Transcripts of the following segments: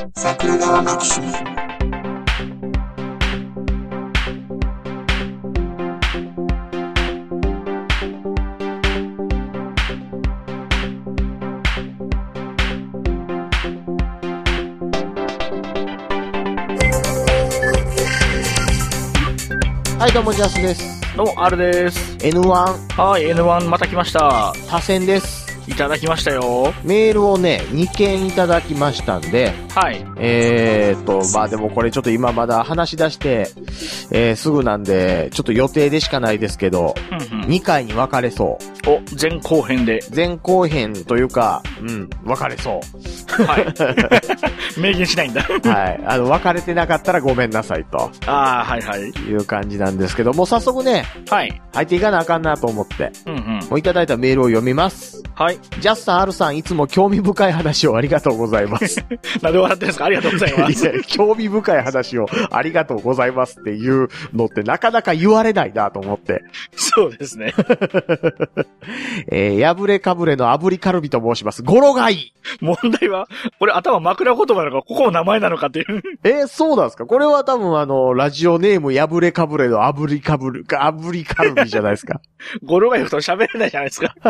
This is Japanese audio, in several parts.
桜川マキシム。 はい、どうもジャスです。 どうも、R です。 N1。 はい、N1 また来ました。 多選です。 いただきましたよ。 メールをね、2件いただきましたんで。 はい。 まあでもこれちょっと今まだ話し出して、すぐなんで、ちょっと予定でしかないですけど、2回に分かれそう。 お、前後編で。 前後編というか、分かれそう。 はい。明言しないんだ。 はい。分かれてなかったらごめんなさいと。 ああ、はいはい。 いう感じなんですけど、もう早速ね、 はい。 入っていかなあかんなと思って、もういただいたメールを読みます。 はい。 ジャスさん、アルさん、いつも興味深い話をありがとうございます。 なんで笑ってるんですか？ありがとうございます。 興味深い話をありがとうございますっていうのってなかなか言われないなと思って。 そうですね。 破れかぶれの炙りカルビと申します。語呂がいい。 問題は、これ頭枕言葉なのか、ここの名前なのかっていう。 そうなんですか？これは多分ラジオネーム破れかぶれの炙りカルビじゃないですか。 語呂が言うと喋れないじゃないですか。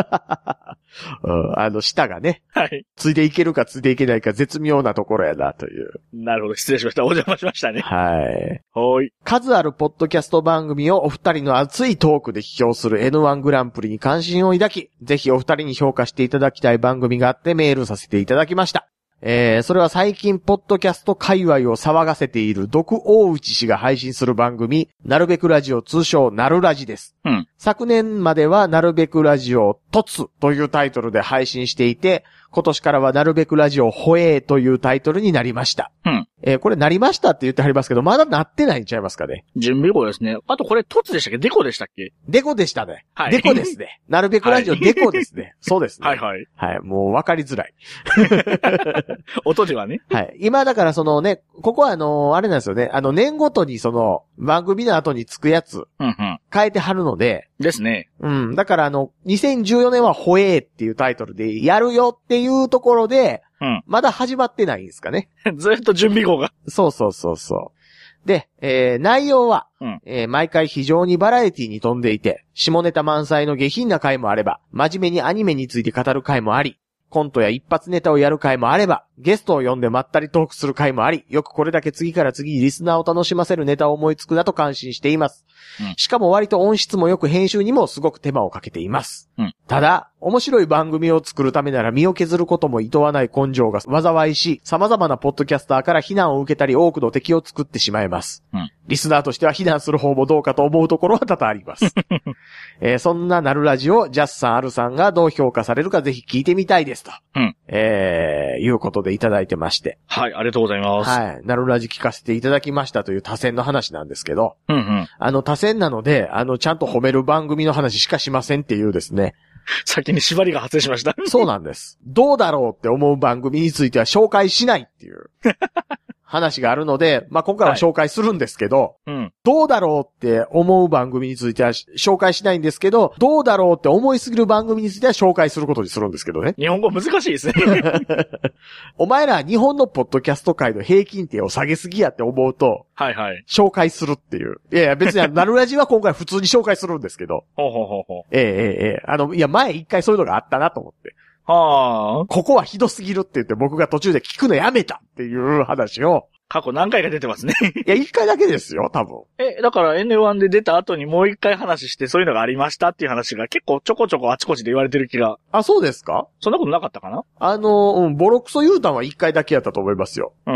舌がね。 はい。 ついでいけるかついでいけないか絶妙なところやなという。 なるほど、失礼しました。お邪魔しましたね。 はい。 はい。 数あるポッドキャスト番組をお二人の熱いトークで批評する N1 グランプリに関心を抱き、ぜひお二人に評価していただきたい番組があってメールさせていただきました。それは最近ポッドキャスト界隈を騒がせている毒大内氏が配信する番組、なるべくラジオ通称なるラジです。昨年まではなるべくラジオ突というタイトルで配信していて、今年からはなるべくラジオほえーというタイトルになりました。これなりましたって言ってはりますけど、まだなってないんちゃいますかね。 準備後ですね。あとこれ突でしたっけ？デコでしたっけ？ デコでしたね。 はい。 デコですね。なるべくラジオデコですね。そうですね。 はいはい。 はい。もう分かりづらい。 音ではね。 はい。今だからそのね、ここはあれなんですよね。年ごとにその番組の後につくやつ、変えてはるので。 ですね。 だから2014年はほえーっていうタイトルでやるよっていうところで、まだ始まってないんですかね。 ずっと準備後が。 そう。で、内容は、毎回非常にバラエティに富んでいて、下ネタ満載の下品な回もあれば、真面目にアニメについて語る回もあり、コントや一発ネタをやる回もあれば、ゲストを呼んでまったりトークする回もあり、よくこれだけ次から次にリスナーを楽しませるネタを思いつくなと感心しています。しかも割と音質もよく編集にもすごく手間をかけています。ただ、面白い番組を作るためなら身を削ることも厭わない根性が災いし、様々なポッドキャスターから非難を受けたり多くの敵を作ってしまいます。リスナーとしては非難する方もどうかと思うところは多々あります。そんななるラジオ、ジャスさん、アルさんがどう評価されるかぜひ聞いてみたいですと。いうことでいただいてまして。 はい、ありがとうございます。 はい、なるラジ聞かせていただきましたという多選の話なんですけど。多選なので、ちゃんと褒める番組の話しかしませんっていうですね。 先に縛りが発生しました。 そうなんです。どうだろうって思う番組については紹介しないっていう。話があるので、まあ、今回は紹介するんですけど、どうだろうって思う番組については紹介しないんですけど、どうだろうって思いすぎる番組については紹介することにするんですけどね。 日本語難しいですね。 お前ら日本のポッドキャスト界の平均点を下げすぎやって思うと、紹介するっていう。いや別になるラジは今回普通に紹介するんですけど。いや前一回そういうのがあったなと思って。ここはひどすぎるって言って僕が途中で聞くのやめたっていう話を。 過去何回か出てますね。 いや、一回だけですよ、多分。 だから N1 で出た後にもう一回話してそういうのがありましたっていう話が結構ちょこちょこあちこちで言われてる気が。 あ、そうですか？ そんなことなかったかな？ ボロクソ言うたんは一回だけやったと思いますよ。こ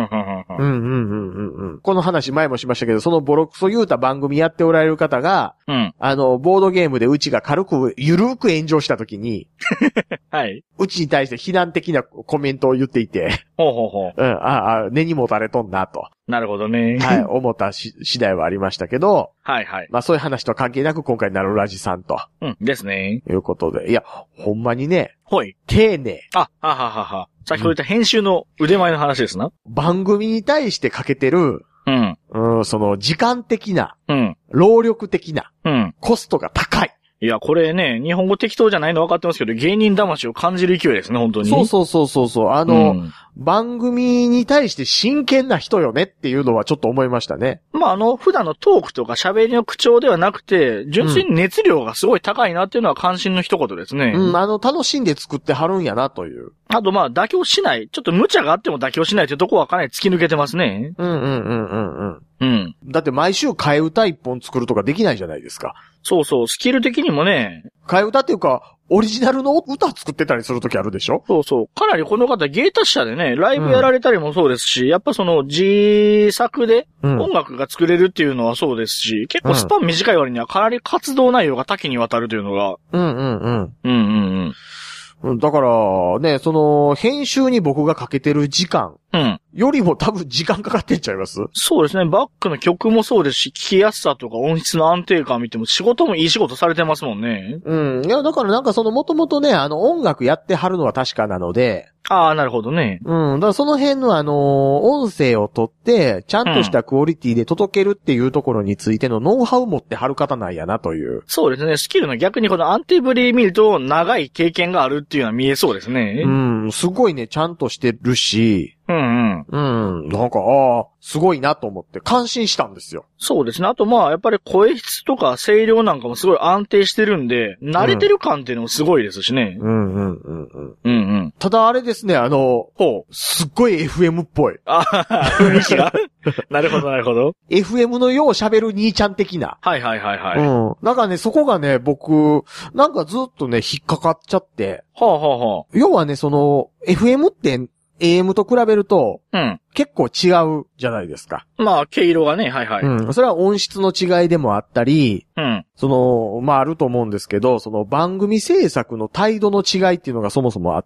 の話前もしましたけど、そのボロクソ言うた番組やっておられる方が、ボードゲームでうちが軽く、ゆるく炎上した時に、 はい。 うちに対して非難的なコメントを言っていて、根にもたれとんなと。 なるほどね。 はい、思った次第はありましたけど、 はいはい。 まあそういう話とは関係なく今回なるラジさんと。 ですね。 いうことで。いや、ほんまにね。 丁寧。先ほど言った編集の腕前の話ですな。 番組に対してかけてる、その時間的な、 うん。 労力的な、 うん。 コストが高い。 いや、これね、日本語適当じゃないの分かってますけど、芸人魂を感じる勢いですね、本当に。 そう。番組に対して真剣な人よねっていうのはちょっと思いましたね。 まあ、普段のトークとか喋りの口調ではなくて、純粋に熱量がすごい高いなっていうのは関心の一言ですね。 楽しんで作ってはるんやなという。 あと、妥協しない。ちょっと無茶があっても妥協しないというところはかなり突き抜けてますね。 だって毎週替え歌一本作るとかできないじゃないですか。 そうそう、スキル的にもね。 替え歌っていうか、オリジナルの歌作ってたりするときあるでしょ？ そうそう。かなりこの方芸達者でね、ライブやられたりもそうですし、やっぱその自作で音楽が作れるっていうのはそうですし、結構スパン短い割にはかなり活動内容が多岐にわたるというのが。 だからね、その編集に僕がかけてる時間よりも多分時間かかってんちゃいます？ そうですね。バックの曲もそうですし、聴きやすさとか音質の安定感見ても仕事もいい仕事されてますもんね。 いや、だからなんかそのもともとね、音楽やってはるのは確かなので。 ああ、なるほどね。 だからその辺の音声を取って、ちゃんとしたクオリティで届けるっていうところについてのノウハウ持ってはる方なんやなという。 そうですね。スキルの逆にこの安定ぶり見ると長い経験があるっていうのは見えそうですね。 すごいね、ちゃんとしてるし。なんか、すごいなと思って感心したんですよ。 そうですね。あとやっぱり声質とか声量なんかもすごい安定してるんで、慣れてる感っていうのもすごいですしね。ただあれですね、すっごい FM っぽい。 雰囲気がなるほど、なるほど。 FM のよう喋る兄ちゃん的な。なんかね、そこがね、僕、なんかずっとね、引っかかっちゃって。要はね、その、FM って、AM と比べると、結構違うじゃないですか。 毛色がね、 それは音質の違いでもあったり、その、あると思うんですけど、その番組制作の態度の違いっていうのがそもそもあって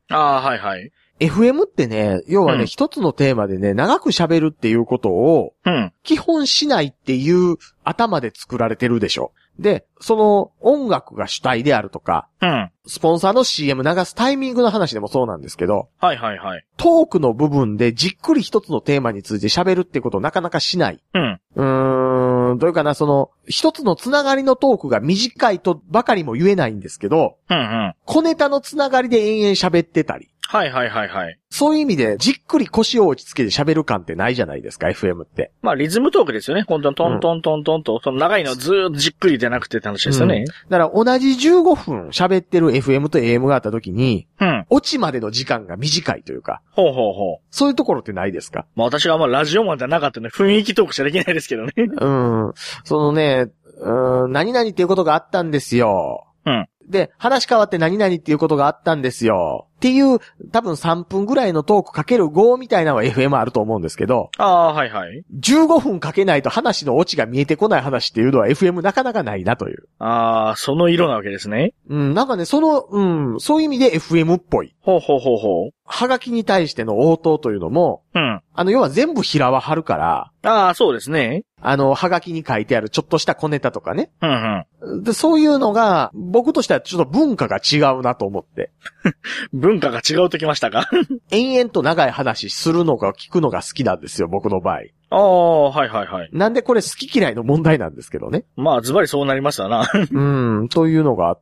、FM ってね、要はね、一つのテーマでね、長く喋るっていうことを、基本しないっていう頭で作られてるでしょ。で、その音楽が主体であるとか、スポンサーの CM 流すタイミングの話でもそうなんですけど、トークの部分でじっくり一つのテーマについて喋るってことをなかなかしない。どういうかな、その、一つのつながりのトークが短いとばかりも言えないんですけど、小ネタのつながりで延々喋ってたり。そういう意味で、じっくり腰を落ち着けて喋る感ってないじゃないですか、FM って。 リズムトークですよね。本当にトントントントンと、その長いのずーっとじっくりじゃなくてって話ですよね。 だから同じ15分喋ってる FM と AM があった時に、オチまでの時間が短いというか。そういうところってないですか？ 私がラジオマンじゃなかったので雰囲気トークしかできないですけどね。 そのね、何々っていうことがあったんですよ。で、話変わって何々っていうことがあったんですよ。っていう、多分3分ぐらいのトークかける5みたいなのは FM あると思うんですけど。15分かけないと話のオチが見えてこない話っていうのは FM なかなかないなという。 その色なわけですね。 なんかね、そういう意味で FM っぽい。はがきに対しての応答というのも、要は全部平は張るから。 そうですね。 はがきに書いてあるちょっとした小ネタとかね。で、そういうのが、僕としてはちょっと文化が違うなと思って。 文化が違うときましたか？ 延々と長い話するのが聞くのが好きなんですよ、僕の場合。なんでこれ好き嫌いの問題なんですけどね。 ズバリそうなりましたな。 というのがあって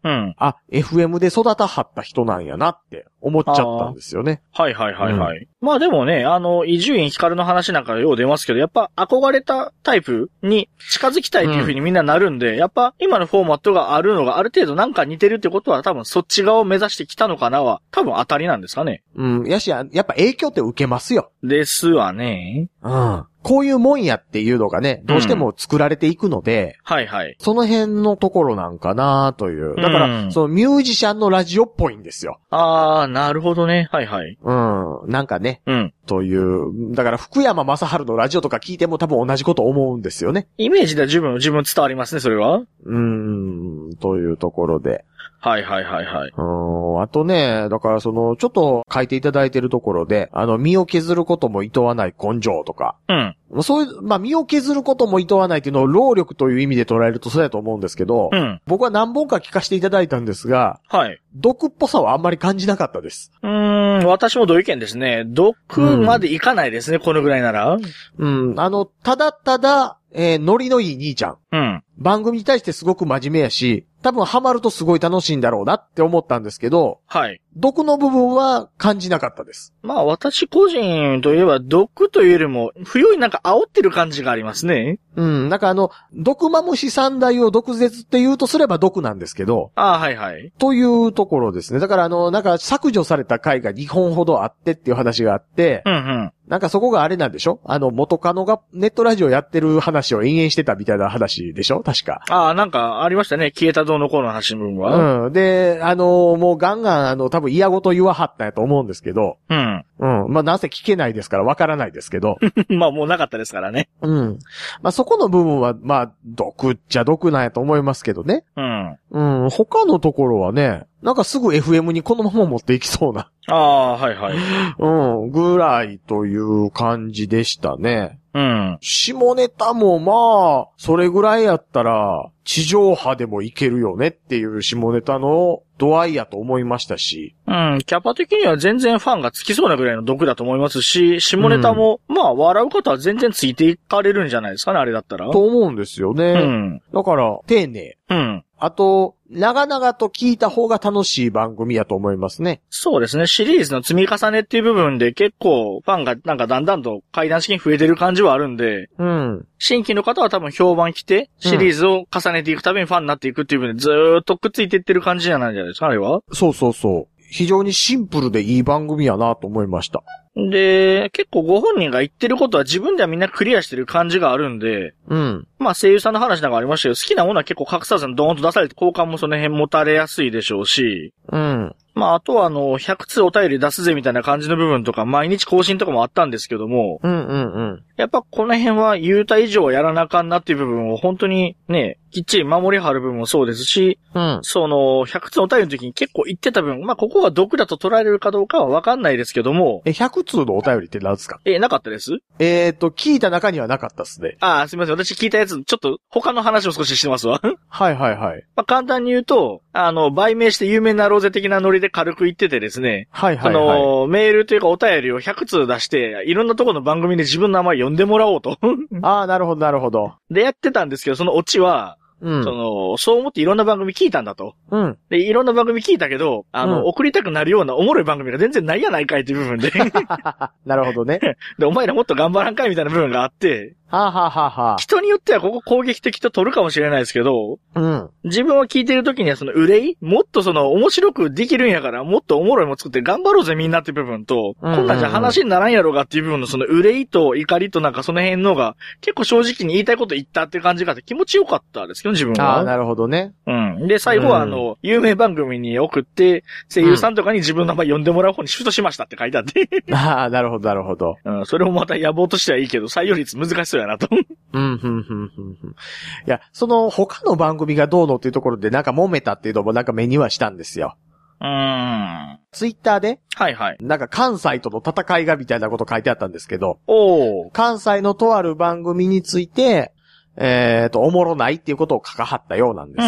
。FM で育たはった人なんやなって思っちゃったんですよね。でもね、伊集院光の話なんかよう出ますけど、やっぱ憧れたタイプに近づきたいっていう風にみんななるんで、やっぱ今のフォーマットがあるのがある程度なんか似てるってことは多分そっち側を目指してきたのかなは多分当たりなんですかね。やっぱ影響って受けますよ。 ですわね。 こういうもんやっていうのがね、どうしても作られていくので、その辺のところなんかなという。だから、そのミュージシャンのラジオっぽいんですよ。 なるほどね。 なんかね、という。だから福山雅治のラジオとか聞いても多分同じこと思うんですよね。 イメージでは自分伝わりますね、それは。 というところで。 あとね、だからちょっと書いていただいてるところで、身を削ることも厭わない根性とか。そういう、身を削ることも厭わないっていうのを労力という意味で捉えるとそうだと思うんですけど、僕は何本か聞かせていただいたんですが、毒っぽさはあんまり感じなかったです。 私も同意見ですね。毒までいかないですね、このぐらいなら。ただただ、ノリのいい兄ちゃん。番組に対してすごく真面目やし、 多分ハマるとすごい楽しいんだろうなって思ったんですけど、 はい。 毒の部分は感じなかったです。 まあ私個人といえば毒というよりも、不用になんか煽ってる感じがありますね。 なんか毒マムシ三大を毒舌って言うとすれば毒なんですけど。 ああ、はいはい。 というところですね。だからなんか削除された回が2本ほどあってっていう話があって、 うんうん。 なんかそこがあれなんでしょ？元カノがネットラジオやってる話を延々してたみたいな話でしょ？確か。 ああ、なんかありましたね。消えたどうのこうの話分は。 で、もうガンガン多分嫌ごと言わはったんやと思うんですけど。 うん。 まあなぜ聞けないですからわからないですけど。 まあもうなかったですからね。 まあそこの部分は、まあ、毒っちゃ毒なんやと思いますけどね。他のところはね、なんかすぐ FM にこのまま持っていきそうな。 ああ、はいはい。 ぐらいという感じでしたね。 うん。 下ネタもまあ、それぐらいやったら、地上波でもいけるよねっていう下ネタの度合いやと思いましたし。 キャパ的には全然ファンがつきそうなぐらいの毒だと思いますし、下ネタも、まあ笑う方は全然ついていかれるんじゃないですかね、あれだったら。 と思うんですよね。だから、丁寧。あと、長々と聞いた方が楽しい番組やと思いますね。 そうですね。シリーズの積み重ねっていう部分で結構ファンがなんかだんだんと階段式に増えてる感じはあるんで、新規の方は多分評判来て、シリーズを重ねていくたびにファンになっていくっていう部分でずーっとくっついていってる感じじゃないですか、あれは。そうそうそう。非常にシンプルでいい番組やなと思いました。 で、結構ご本人が言ってることは自分ではみんなクリアしてる感じがあるんで、まあ声優さんの話なんかありましたけど、好きなものは結構隠さずにドーンと出されて好感もその辺持たれやすいでしょうし、まああとは100通お便り出すぜみたいな感じの部分とか、毎日更新とかもあったんですけども、やっぱこの辺は言うた以上はやらなあかんなっていう部分を本当にね、きっちり守り張る部分もそうですし、その100通お便りの時に結構言ってた分、まあここが毒だと捉えれるかどうかはわかんないですけども。 100通のお便りって何ですか？ なかったです？ 聞いた中にはなかったっすね。 ああ、すみません。私聞いたやつ、ちょっと他の話を少ししてますわ。 はいはいはい。 まあ簡単に言うと、売名して有名になろうぜ的なノリで軽く言っててですね。 はいはいはい。 メールというかお便りを100通出して、いろんなところの番組で自分の名前呼んでもらおうと。 ああ、なるほどなるほど。 でやってたんですけど、そのオチは、そう思っていろんな番組聞いたんだと。で、いろんな番組聞いたけど、送りたくなるようなおもろい番組が全然ないやないかいっていう部分で。 なるほどね。 で、お前らもっと頑張らんかいみたいな部分があって、人によってはここ攻撃的と取るかもしれないですけど、自分は聞いてる時にはその憂いもっと面白くできるんやから、もっとおもろいもん作って頑張ろうぜみんなっていう部分と、こんなんじゃ話にならんやろうがっていう部分のその憂いと怒りとなんかその辺のが、結構正直に言いたいこと言ったっていう感じがあって気持ちよかったですけど、自分は。 ああ、なるほどね。 で、最後は有名番組に送って、声優さんとかに自分の名前呼んでもらう方にシフトしましたって書いてあって。 ああ、なるほど、なるほど。 それもまた野望としてはいいけど、採用率難しそうやなと。いや、その他の番組がどうのっていうところでなんか揉めたっていうのもなんか目にはしたんですよ。ツイッターではいはい。 なんか関西との戦いがみたいなこと書いてあったんですけど。関西のとある番組について、おもろないっていうことを書かはったようなんです。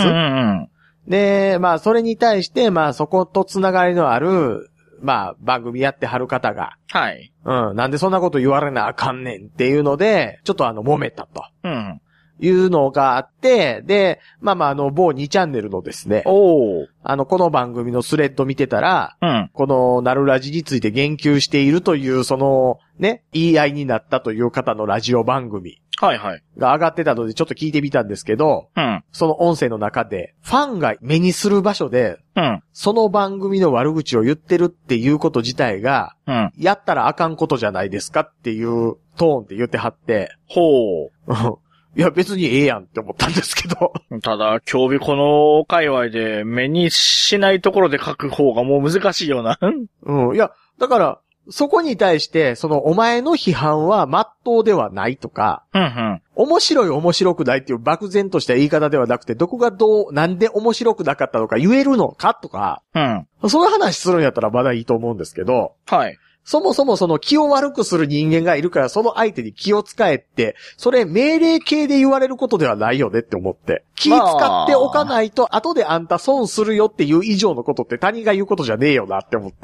で、まあ、それに対して、まあ、そことつながりのある、まあ、番組やってはる方が。 はい。 なんでそんなこと言われなあかんねんっていうので、ちょっと揉めたと。いうのがあって、で、まあまあ某2チャンネルのですね。この番組のスレッド見てたら、このナルラジについて言及しているという、その、ね、言い合いになったという方のラジオ番組。 はいはい。 が上がってたのでちょっと聞いてみたんですけど、その音声の中で、ファンが目にする場所で、その番組の悪口を言ってるっていうこと自体が、やったらあかんことじゃないですかっていうトーンって言ってはって、いや別にええやんって思ったんですけど。 ただ、今日この界隈で目にしないところで書く方がもう難しいような。 いや、だから、そこに対して、お前の批判は真っ当ではないとか、面白い面白くないっていう漠然とした言い方ではなくて、どこがなんで面白くなかったのか言えるのかとか、そういう話するんやったらまだいいと思うんですけど、そもそもその気を悪くする人間がいるからその相手に気を使えって、それ命令形で言われることではないよねって思って。気使っておかないと後であんた損するよっていう以上のことって他人が言うことじゃねえよなって思って。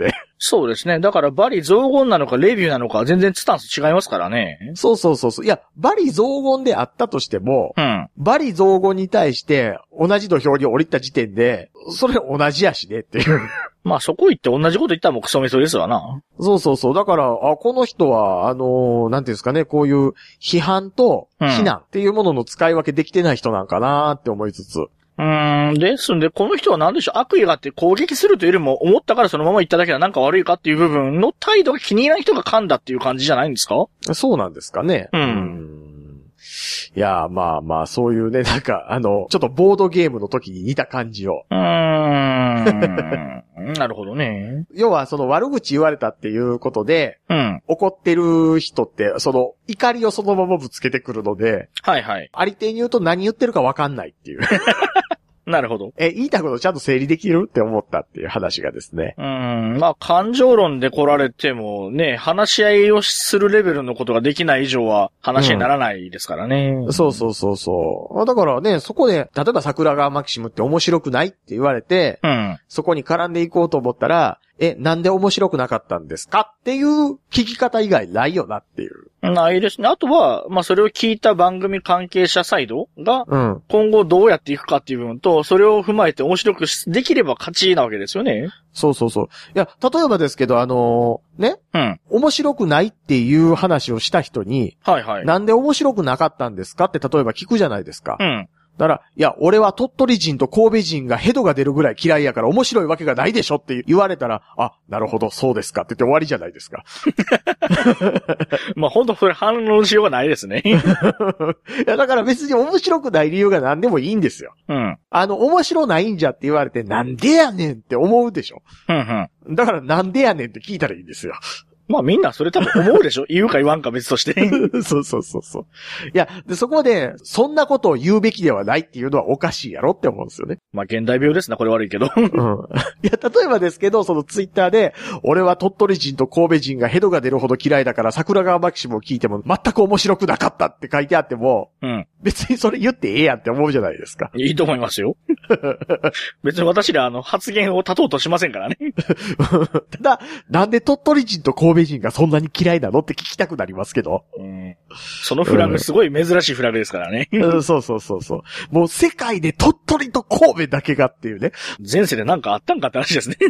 そうですね。だからバリ雑言なのかレビューなのか全然スタンス違いますからね。 そうそうそうそう。いや、バリ雑言であったとしても、 うん。 バリ雑言に対して同じ土俵に降りた時点で、それ同じやしねっていう。 まあそこ行って同じこと言ったらもうクソメソですわな。 そうそうそう。だから、この人は、なんていうんですかね、こういう批判と非難っていうものの使い分けできてない人なんかなって思いつつ。 ですんで、この人は何でしょう、悪意があって攻撃するというよりも、思ったからそのまま言っただけはなんか悪いかっていう部分の態度が気に入らない人が噛んだっていう感じじゃないんですか？ そうなんですかね。いや、まあまあ、そういうね、なんか、ちょっとボードゲームの時に似た感じを。 なるほどね。 要は、その悪口言われたっていうことで、 うん。 怒ってる人って、その怒りをそのままぶつけてくるので、 はいはい。 ありていに言うと何言ってるかわかんないっていう。 なるほど。 言いたいことちゃんと整理できるって思ったっていう話がですね。 まあ、感情論で来られてもね、話し合いをするレベルのことができない以上は話にならないですからね。 そうそうそうそう。だからね、そこで、例えば桜川マキシムって面白くないって言われて、そこに絡んでいこうと思ったら、なんで面白くなかったんですかっていう聞き方以外ないよなっていう。 ないですね。あとは、まあ、それを聞いた番組関係者サイドが、今後どうやっていくかっていう部分と、それを踏まえて面白くできれば勝ちなわけですよね。 そうそうそう。いや、例えばですけど、ね、面白くないっていう話をした人に、 はいはい。 なんで面白くなかったんですかって例えば聞くじゃないですか。だから、いや、俺は鳥取人と神戸人がヘドが出るぐらい嫌いやから面白いわけがないでしょって言われたら、あ、なるほど、そうですかって言って終わりじゃないですか。 まあ本当それ反論しようがないですね。いや、だから別に面白くない理由が何でもいいんですよ。面白ないんじゃって言われて、なんでやねんって思うでしょ。だからなんでやねんって聞いたらいいんですよ。 まあみんなそれ多分思うでしょ言うか言わんか別として。 そうそうそうそう。いや、で、そこで、そんなことを言うべきではないっていうのはおかしいやろって思うんですよね。 まあ現代病ですな、これ悪いけど。 いや、例えばですけど、そのツイッターで、俺は鳥取人と神戸人がヘドが出るほど嫌いだから桜川マキシムを聞いても全く面白くなかったって書いてあっても、別にそれ言ってええやんって思うじゃないですか。 いいと思いますよ。別に私ら発言を立とうとしませんからね。 ただ、なんで鳥取人と神戸人がそんなに嫌いなのって聞きたくなりますけど。 そのフラグすごい珍しいフラグですからね。 そうそうそうそう。もう世界で鳥取と神戸だけがっていうね。 前世でなんかあったんかって話ですね。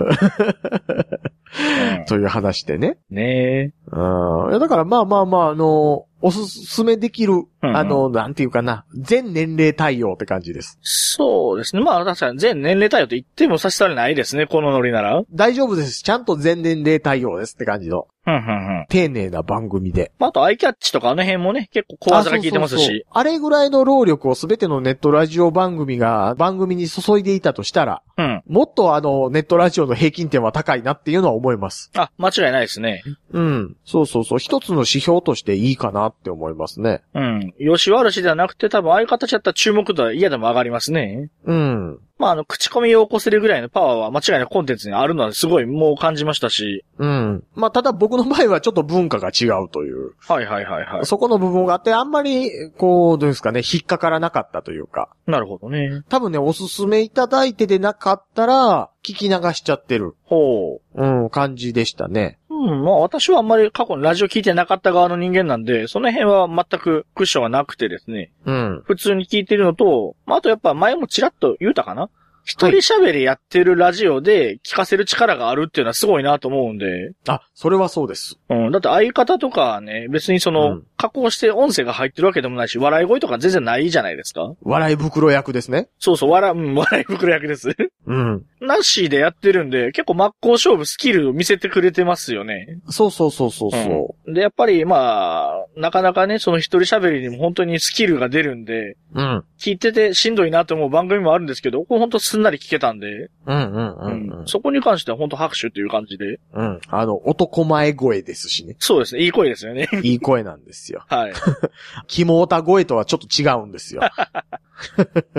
という話でね。 ねえ。 いやだからまあまあまあおすすめできる、なんていうかな、全年齢対応って感じです。 そうですね。まあ確かに全年齢対応と言っても差し障りないですね、このノリなら。 大丈夫です。ちゃんと全年齢対応ですって感じの。丁寧な番組で。 あとアイキャッチとかあの辺もね、結構小技が効いてますし。 そうあれぐらいの労力をすべてのネットラジオ番組に注いでいたとしたら、もっとネットラジオの平均点は高いなっていうのは思います。 あ、間違いないですね。 そうそうそう。一つの指標としていいかなって思いますね。 よし悪しではなくて多分ああいう形だったら注目度は嫌でも上がりますね。まあ口コミを起こせるぐらいのパワーは間違いなくコンテンツにあるのはすごいもう感じましたし。 まあただ僕の場合はちょっと文化が違うという。そこの部分があってあんまり、どうですかね、引っかからなかったというか。 なるほどね。 多分ね、おすすめいただいてでなかったら、聞き流しちゃってる。感じでしたね。 まあ私はあんまり過去にラジオ聞いてなかった側の人間なんで、その辺は全くクッションがなくてですね。普通に聞いてるのと、あとやっぱ前もちらっと言うたかな？一人喋りやってるラジオで聞かせる力があるっていうのはすごいなと思うんで。 あ、それはそうです。 だって相方とかね、別に加工して音声が入ってるわけでもないし、笑い声とか全然ないじゃないですか。 笑い袋役ですね。 そうそう、笑い袋役です。なしでやってるんで、結構真っ向勝負スキルを見せてくれてますよね。 そうで、やっぱりまあ、なかなかね、その一人喋りにも本当にスキルが出るんで、聞いててしんどいなと思う番組もあるんですけど、これ本当すんなり聞けたんで、そこに関しては本当拍手っていう感じで。 男前声ですしね。 そうですね、いい声ですよね。 いい声なんですよ。 はい。 キモータ声とはちょっと違うんですよ。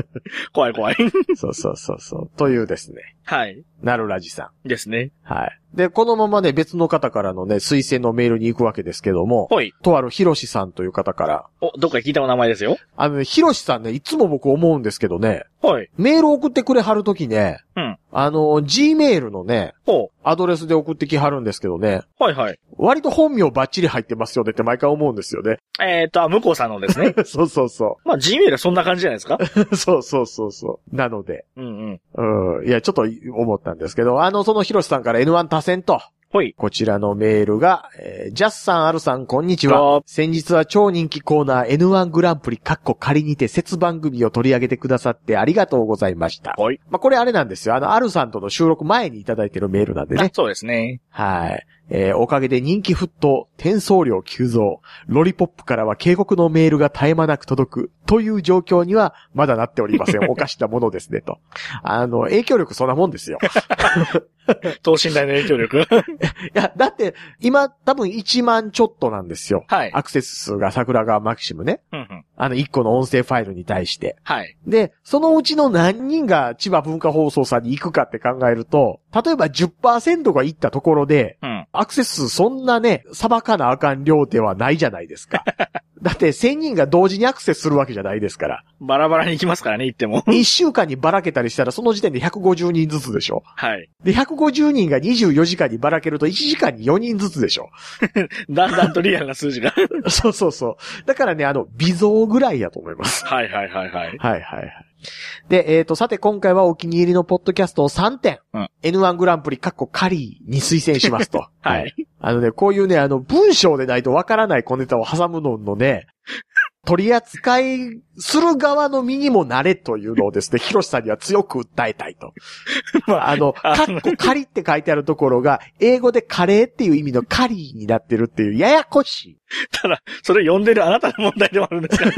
怖い。 そう。というですね。 はい。 なるラジさん。ですね。 はい。 で、このままね、別の方からのね、推薦のメールに行くわけですけども、 はい。 とあるひろしさんという方から、 どっか聞いたお名前ですよ。 ひろしさんね、いつも僕思うんですけどね、 はい。 メール送ってくれはるときね、 うん。 Gmail のね、 ほう。 アドレスで送ってきはるんですけどね、 はいはい。 割と本名バッチリ入ってますよねって毎回思うんですよね。 向こうさんのですね。 そうそうそまあ、Gmail はそんな感じじゃないですか。 う。そうそうそうそう。なので、 うんうん。 いや、ちょっと思ったんですけど、そのひろしさんから N1 多選と、 はい。 こちらのメールが、ジャスさん、アルさん、こんにちは。先日は超人気コーナー N1 グランプリ仮にて節番組を取り上げてくださってありがとうございました。 はい。 まあ、これあれなんですよ。アルさんとの収録前にいただいてるメールなんでね。 そうですね。 はい。おかげで人気沸騰、転送量急増、ロリポップからは警告のメールが絶え間なく届く、という状況にはまだなっておりません。おかしなものですね、と。影響力そんなもんですよ。 等身大の影響力。いや、だって、今多分1万ちょっとなんですよ。 はい。 アクセス数が桜川マキシムね。 うんうん。 1個の音声ファイルに対して。 はい。 で、そのうちの何人が千葉文化放送さんに行くかって考えると、例えば 10% が行ったところで、 うん。 アクセス数そんなね、裁かなあかん量ではないじゃないですか。だって1000人が同時にアクセスするわけじゃないですから。 バラバラに行きますからね、行っても。 1週間にばらけたりしたらその時点で150人ずつでしょ。 はい。 で、150人が24時間にばらけると1時間に4人ずつでしょ。 だんだんとリアルな数字が。 そうそうそう。だからね、微増ぐらいやと思います。 はいはいはいはい。 はいはいはい。で、さて今回はお気に入りのポッドキャストを3点、 うん、 N1 グランプリ仮に推薦しますと。 はい。 こういうね、文章でないとわからない小ネタを挟むののね、取り扱いする側の身にもなれというのをですね、ヒロシさんには強く訴えたいと。仮って書いてあるところが、英語でカレーっていう意味のカリーになってるっていう、ややこしい。 ただ、それ読んでるあなたの問題でもあるんですか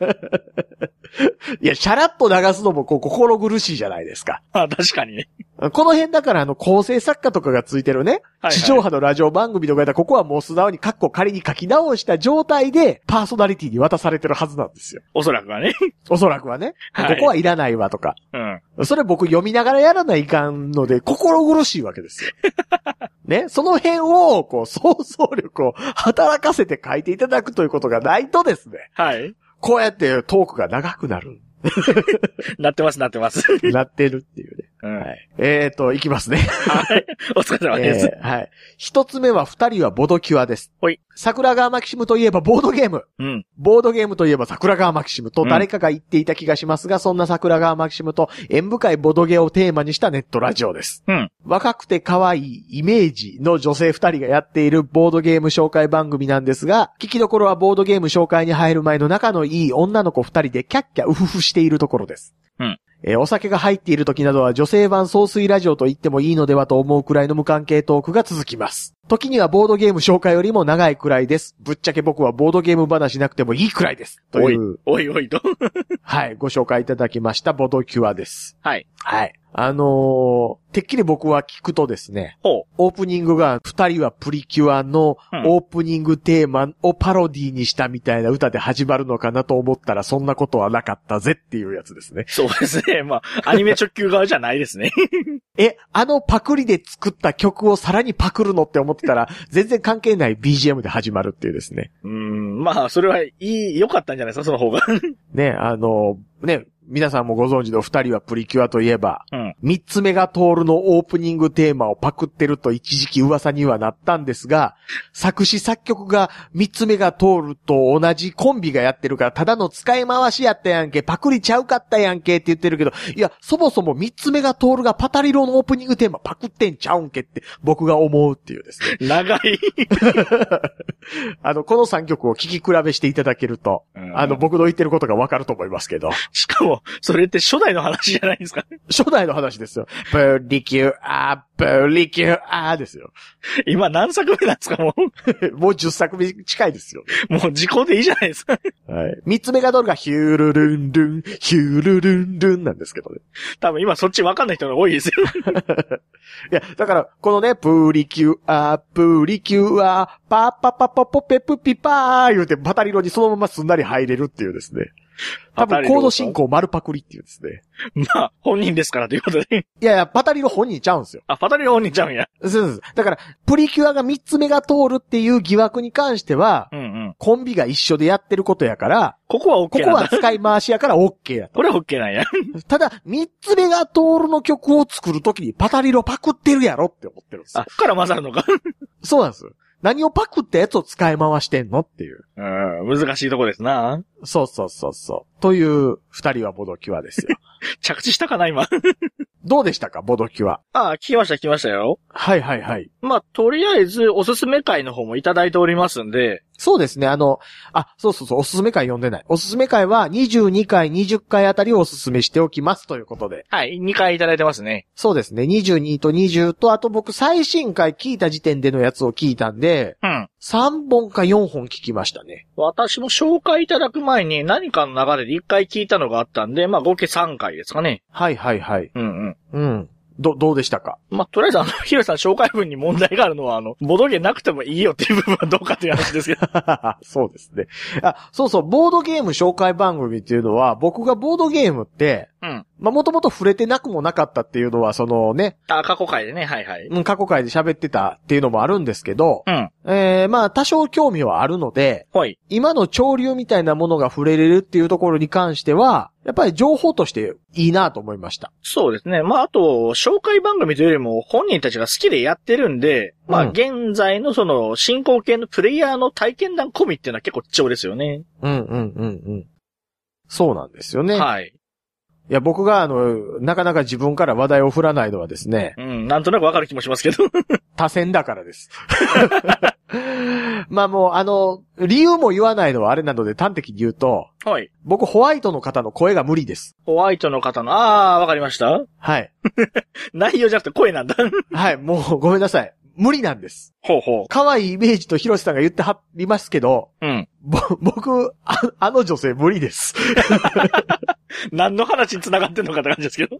いや、シャラッと流すのも心苦しいじゃないですか。 あ、確かにね。 この辺だから構成作家とかがついてるね、 はいはい、 地上波のラジオ番組とかやったら、ここはもう素直に仮に書き直した状態で、パーソナリティに渡されてるはずなんですよ。 おそらくはね。 おそらくはね。 はい、 ここはいらないわとか。 うん。 それ僕読みながらやらないかんので、心苦しいわけですよ。ね。その辺を、想像力を働かせて書いていただくということがないとですね。 はい。 こうやってトークが長くなる。 なってます。 なってるっていうね。 うん、 はい。いきますね。 はい。お疲れ様です。 はい。一つ目は二人はボドキュアです。 ほい。 桜川マキシムといえばボードゲーム。 うん。 ボードゲームといえば桜川マキシムと誰かが言っていた気がしますが、そんな桜川マキシムと縁深いボドゲをテーマにしたネットラジオです。 うん。 若くて可愛いイメージの女性二人がやっているボードゲーム紹介番組なんですが、聞きどころはボードゲーム紹介に入る前の仲のいい女の子二人でキャッキャウフフしているところです。 うん。 お酒が入っている時などは女性版総水ラジオと言ってもいいのではと思うくらいの無関係トークが続きます。時にはボードゲーム紹介よりも長いくらいです。ぶっちゃけ僕はボードゲーム話なくてもいいくらいです。という。 おいと。 はい、ご紹介いただきましたボドキュアです。 はい。 はい。てっきり僕は聞くとですね、オープニングが二人はプリキュアのオープニングテーマをパロディにしたみたいな歌で始まるのかなと思ったらそんなことはなかったぜっていうやつですね。 そうですね。まあ、アニメ直球側じゃないですね。 パクリで作った曲をさらにパクるのって思ってたら全然関係ない BGM で始まるっていうですね。 まあ、それは良かったんじゃないですか、その方が。 ね、皆さんもご存知の二人はプリキュアといえば、 三つ目が通るのオープニングテーマをパクってると一時期噂にはなったんですが、作詞作曲が三つ目が通ると同じコンビがやってるからただの使い回しやったやんけ、パクリちゃうかったやんけって言ってるけど、いや、そもそも三つ目が通るがパタリロのオープニングテーマパクってんちゃうんけって僕が思うっていうですね。 長い。 この3曲を聴き比べしていただけると、僕の言ってることがわかると思いますけど。 しかも、それって初代の話じゃないですか。 初代の話ですよ。プリキュアですよ。 今何作目なんですか、もう。 もう10作目近いですよ。 もう時効でいいじゃないですか。 はい。3つ目がどれがヒュールルンルン、ヒュールルンルンなんですけどね。 多分今そっちわかんない人が多いですよ。 いや、だから、このね、プリキュア、パッパッパッパッポペプピパー言うてバタリロにそのまますんなり入れるっていうですね。 多分コード進行丸パクリっていうんですね。 まあ、本人ですからということで。 いやいや、パタリロ本人ちゃうんですよ。 あ、パタリロ本人ちゃうんや。 そうです。だから、プリキュアが3つ目が通るっていう疑惑に関しては、コンビが一緒でやってることやから、 ここは OK なんだ。ここは使い回しやから OK やと。 これは OK なんや。 ただ、3つ目が通るの曲を作るときにパタリロパクってるやろって思ってるんですよ。 あ、ここから混ざるのか。 そうなんです。何をパクったやつを使い回してんのっていう。 難しいとこですな。 そうそうそうそう。という二人はボドキュアですよ。 着地したかな今。 どうでしたかボドキュア。 ああ、聞きましたよ。 はいはいはい。 まあ、とりあえずおすすめ会の方もいただいておりますんで。 そうですね。そうそうそう、おすすめ会読んでない。おすすめ会は22回、20回あたりをおすすめしておきますということで。 はい、2回いただいてますね。 そうですね。22と20と、あと僕最新回聞いた時点でのやつを聞いたんで、3本か4本聞きましたね。 私も紹介いただく前に何かの流れで1回聞いたのがあったんで、まあ合計3回ですかね。 はいはいはい。どうでしたか？ まあ、とりあえずヒロさん紹介文に問題があるのは、ボードゲームなくてもいいよっていう部分はどうかという話ですけど。 そうですね。そうそう、ボードゲーム紹介番組っていうのは、僕がボードゲームって、まあ、もともと触れてなくもなかったっていうのは、そのね。 過去回でね、はいはい。 過去回で喋ってたっていうのもあるんですけど、まあ、多少興味はあるので、今の潮流みたいなものが触れれるっていうところに関しては、やっぱり情報としていいなと思いました。 そうですね。まあ、あと、紹介番組というよりも本人たちが好きでやってるんで、まあ、現在のその進行形のプレイヤーの体験談込みっていうのは結構貴重ですよね。 そうなんですよね。 はい。 いや、僕がなかなか自分から話題を振らないのはですね。 なんとなくわかる気もしますけど。 多選だからです。まあもう理由も言わないのはあれなので端的に言うと。 はい。 僕ホワイトの方の声が無理です。 ホワイトの方の、わかりました？ はい。 内容じゃなくて声なんだ。 はい、もうごめんなさい。無理なんです。 ほうほう。 可愛いイメージとヒロシさんが言ってはりますけど。僕、あの女性無理です。 何の話に繋がってんのかって感じですけど。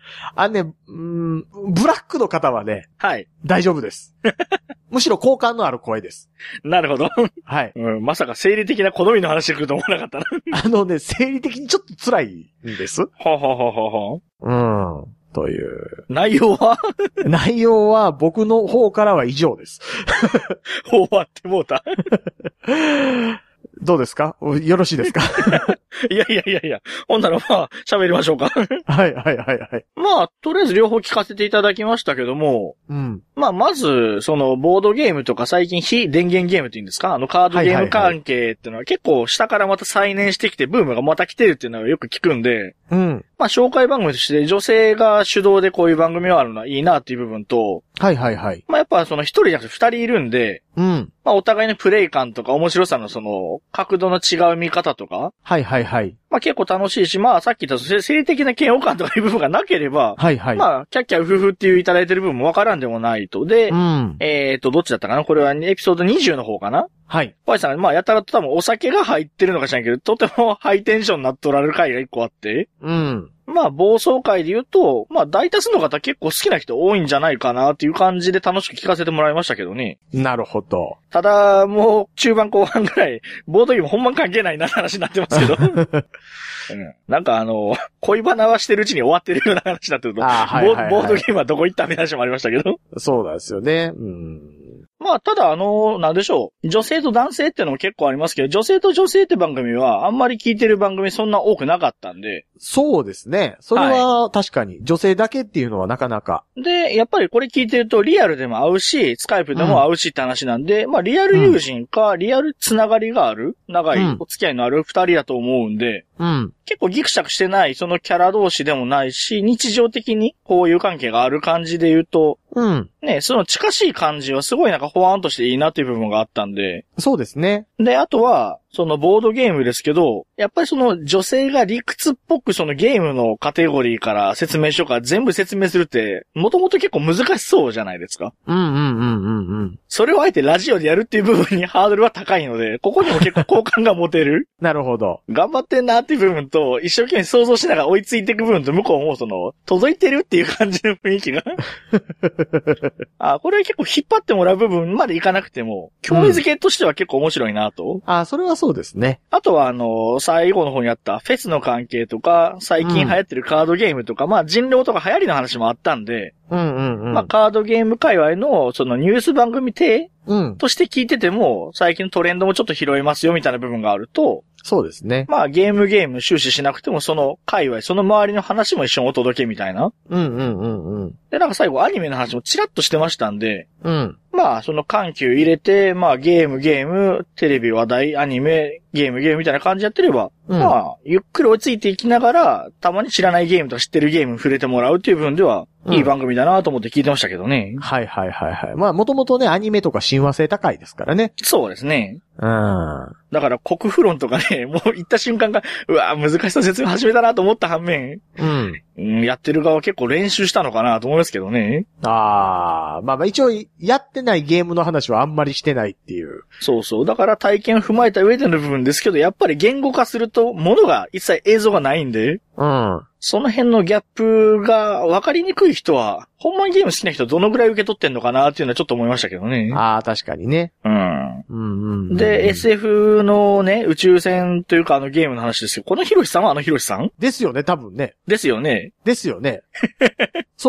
ブラックの方はね。 はい。 大丈夫です。むしろ好感のある声です。 なるほど。 はい。 まさか生理的な好みの話が来ると思わなかったな。 生理的にちょっと辛いんです。 ほう。 という。 内容は僕の方からは以上です。 終わってもうた。 どうですか？よろしいですか？ いや。ほんならまあ、喋りましょうか。 はい。 まあ、とりあえず両方聞かせていただきましたけども、まあ、まず、その、ボードゲームとか最近非電源ゲームって言うんですか？カードゲーム関係っていうのは結構下からまた再燃してきて、ブームがまた来てるっていうのはよく聞くんで、まあ、紹介番組として女性が主導でこういう番組があるのはいいなっていう部分と、まあ、やっぱその一人じゃなくて二人いるんで、まあ、お互いのプレイ感とか面白さのその、角度の違う見方とか、まあ、結構楽しいし、まあ、さっき言った性的な嫌悪感とかいう部分がなければ、まあ、キャッキャウフフっていういただいてる部分もわからんでもないと。で、どっちだったかな？これはエピソード20の方かな？はい。パイさんが、まあ、やたらと多分お酒が入ってるのか知らんけど、とてもハイテンションになっとられる回が一個あって。まあ、暴走会で言うと、まあ、大多数の方結構好きな人多いんじゃないかなっていう感じで楽しく聞かせてもらいましたけどね。 なるほど。 ただ、もう、中盤後半ぐらい、ボードゲームほんま関係ないなって話になってますけど。なんか恋バナはしてるうちに終わってるような話になってると、ボードゲームはどこ行ったみたいな話もありましたけど。 そうなんですよね。 まあ、ただなんでしょう。女性と男性ってのも結構ありますけど、女性と女性って番組はあんまり聞いてる番組そんな多くなかったんで。 そうですね。それは確かに女性だけっていうのはなかなか。 で、やっぱりこれ聞いてるとリアルでも合うし、スカイプでも合うしって話なんで、まあリアル友人か、リアルつながりがある、長いお付き合いのある二人だと思うんで、結構ギクシャクしてないそのキャラ同士でもないし、日常的にこういう関係がある感じで言うと、ね、その近しい感じはすごいなんかほわんとしていいなっていう部分があったんで。 そうですね。 で、あとは、そのボードゲームですけど、やっぱりその女性が理屈っぽくそのゲームのカテゴリーから説明書から全部説明するって、もともと結構難しそうじゃないですか。それをあえてラジオでやるっていう部分にハードルは高いので、ここにも結構好感が持てる。 なるほど。 頑張ってんなっていう部分と、一生懸命想像しながら追いついていく部分と、向こうもその、届いてるっていう感じの雰囲気が。これは結構引っ張ってもらう部分までいかなくても、興味づけとしては結構面白いななと。 それはそうですね。 あとは最後の方にあったフェスの関係とか、最近流行ってるカードゲームとか、まあ人狼とか流行りの話もあったんで、まあカードゲーム界隈のそのニュース番組として聞いてても、最近のトレンドもちょっと拾えますよみたいな部分があると、 そうですね。 まあゲーム終始しなくてもその界隈、その周りの話も一緒にお届けみたいな。で、なんか最後アニメの話もチラッとしてましたんで、まあその緩急入れて、まあゲーム、テレビ話題、アニメ、ゲームみたいな感じやってれば、まあゆっくり落ち着いていきながら、たまに知らないゲームとか知ってるゲームに触れてもらうっていう部分では、いい番組だなと思って聞いてましたけどね。 はい。まあもともとね、アニメとか親和性高いですからね。 そうですね。だから国フロンとかね、もう行った瞬間が、うわ難しさ説明始めたなと思った反面、やってる側結構練習したのかなと思いますけどね。 まあ一応やってないゲームの話はあんまりしてないっていう。 そう。だから体験を踏まえた上での部分ですけど、やっぱり言語化すると物が一切映像がないんで、その辺のギャップが分かりにくい人は、ほんまにゲーム好きな人どのぐらい受け取ってんのかなっていうのはちょっと思いましたけどね。 確かにね。 で、SF のね、宇宙船というかゲームの話ですよ。このヒロシさんはヒロシさんですよね、多分ね。 ですよね。 そう。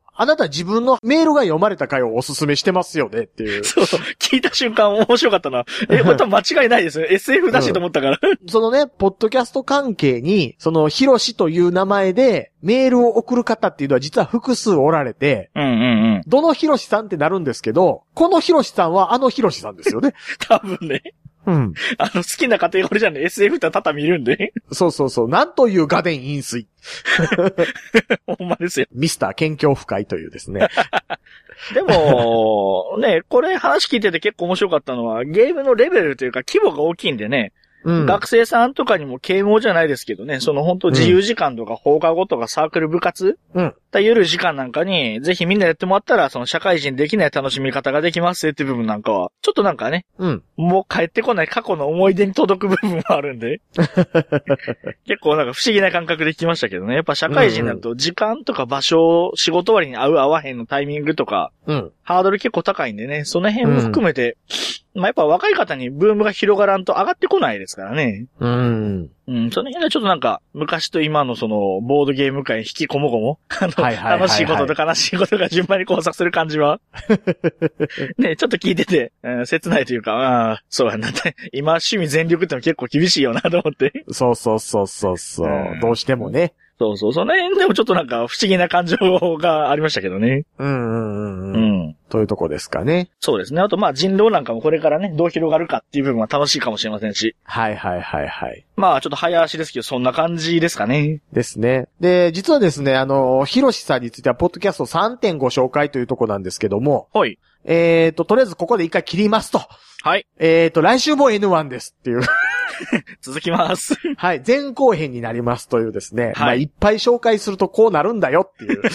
あなた自分のメールが読まれた回をおすすめしてますよねっていう。 そう。聞いた瞬間面白かったな。これ多分間違いないですね。SF だしと思ったから。 そのね、ポッドキャスト関係に、そのヒロシという名前でメールを送る方っていうのは実は複数おられて、どのヒロシさんってなるんですけど、このヒロシさんはヒロシさんですよね。 多分ね。好きなカテゴリーじゃね、SF って多々見るんで。そう。 なんというガデン飲水。 ほんまですよ。 ミスター県境深いというですね。 でも、ね、これ話聞いてて結構面白かったのは、ゲームのレベルというか規模が大きいんでね、学生さんとかにも啓蒙じゃないですけどね、その本当自由時間とか放課後とかサークル部活、夜時間なんかにぜひみんなやってもらったらその社会人できない楽しみ方ができますっていう部分なんかは、ちょっとなんかね、もう帰ってこない過去の思い出に届く部分もあるんで、結構なんか不思議な感覚で聞きましたけどね、やっぱ社会人になると時間とか場所、仕事終わりに合う合わへんのタイミングとか、ハードル結構高いんでね、その辺も含めて、まあ、やっぱ若い方にブームが広がらんと上がってこないですからね。その辺はちょっとなんか、昔と今のその、ボードゲーム界に引きこもごも、楽しいことと悲しいことが順番に交錯する感じは、ね、ちょっと聞いてて、切ないというか、そうやなって、今趣味全力っての結構厳しいよなと思って。 そう。どうしてもね。 そう。その辺でもちょっとなんか不思議な感情がありましたけどね。 というとこですかね。 そうですね。あとまあ人狼なんかもこれからね、どう広がるかっていう部分は楽しいかもしれませんし。 はい。 まあちょっと早足ですけど、そんな感じですかね。 ですね。で、実はですね、ヒロシさんについては、ポッドキャスト 3. ご紹介というとこなんですけども。 はい。 とりあえずここで一回切りますと。 はい。 来週も N1 ですっていう。 続きます。 はい。前後編になりますというですね。まあ、いっぱい紹介するとこうなるんだよっていう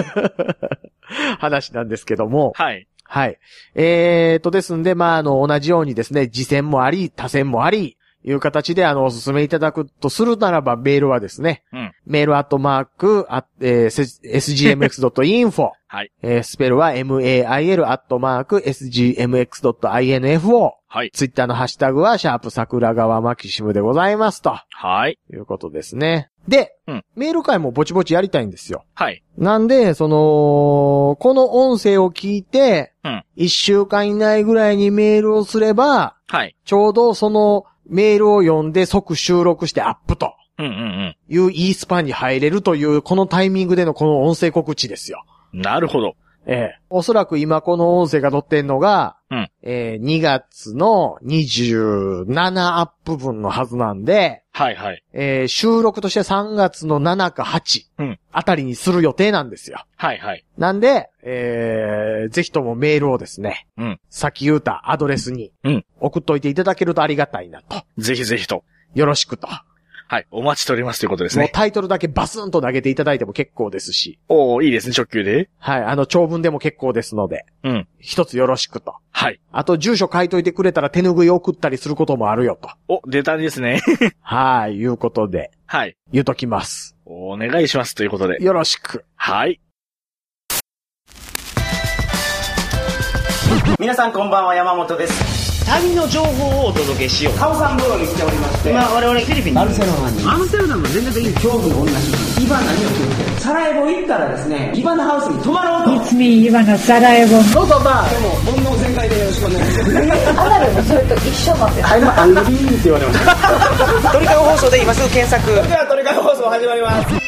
話なんですけども。 はい。 ですんで、まあ、同じようにですね、次戦もあり、他戦もあり、いう形でおすすめいただくとするならば、メールはですね、メール@sgmx.info、 はい。 スペルは mail@sgmx.info、 はい。 ツイッターのハッシュタグは、桜川マキシムでございますと。 はい。 いうことですね。で、メール会もぼちぼちやりたいんですよ。 はい。 なんで、この音声を聞いて、1週間以内ぐらいにメールをすれば、 はい。 ちょうどそのメールを読んで即収録してアップと。いういいスパンに入れるという、このタイミングでのこの音声告知ですよ。 なるほど。 おそらく今この音声が載ってんのが、2月の27アップ分のはずなんで、 はいはい。 収録として3月の7か8あたりにする予定なんですよ。 はいはい。 なんで、ぜひともメールをですね、さっき言うたアドレスに送っといていただけるとありがたいなと。 ぜひぜひと。 よろしくと。 はい。お待ちしておりますということですね。 もうタイトルだけバスンと投げていただいても結構ですし。 いいですね、直球で。 はい。長文でも結構ですので。一つよろしくと。 はい。 あと、住所書いといてくれたら手拭い送ったりすることもあるよと。 出たんですね。 はい、いうことで。 はい。 言うときます。 お願いしますということで。 よろしく。 はい。 皆さんこんばんは、山本です。 旅の情報をお届けしよう。 カオサンブロに来ておりまして、 今我々フィリピンにバルセロナに。 アムステルダムは全然いい。 恐怖の女主人イバナに送ってサラエボ行ったらですね、イバナハウスに泊まろうと。 It's me, イバナサラエボ。 どうぞバーでも煩悩全開でよろしくお願いしますアナルもそれと一緒なんです。 I'm angry って言われました。 鳥かご放送で今すぐ検索。 それでは鳥かご放送始まります。